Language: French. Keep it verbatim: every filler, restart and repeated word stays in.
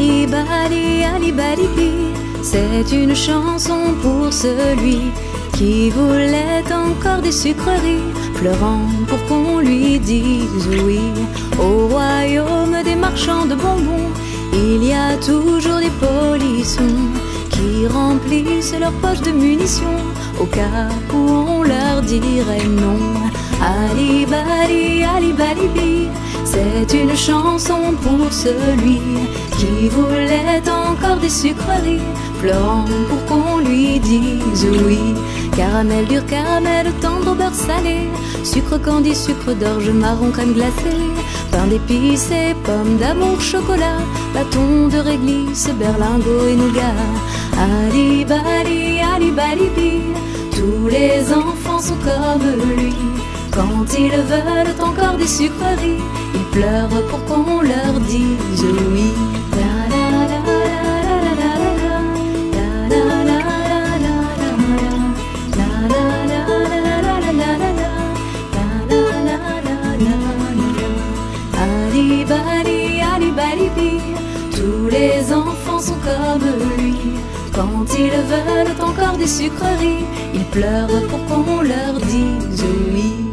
Ali Bali, Ali Bali Bi, c'est une chanson pour celui qui voulait encore des sucreries, pleurant pour qu'on lui dise oui. Au royaume des marchands de bonbons, il y a toujours des polissons qui remplissent leurs poches de munitions au cas où on leur dirait non. Ali Bali, Ali Bali Bi, c'est une chanson pour celui qui voulait encore des sucreries, pleurant pour qu'on lui dise oui. Caramel dur, caramel tendre, beurre salé, sucre candy, sucre d'orge, marron, crème glacée, pain d'épices et pommes d'amour, chocolat, bâton de réglisse, berlingot et nougat. Ali Bali, Ali Bali Bi, tous les enfants sont comme lui. Quand ils veulent encore des sucreries, ils pleurent pour qu'on leur dise oui. La la la la la la la la la la Ali Bali, Ali Bali Bi, tous les enfants sont comme lui. Quand ils veulent encore des sucreries, ils pleurent pour qu'on leur dise oui.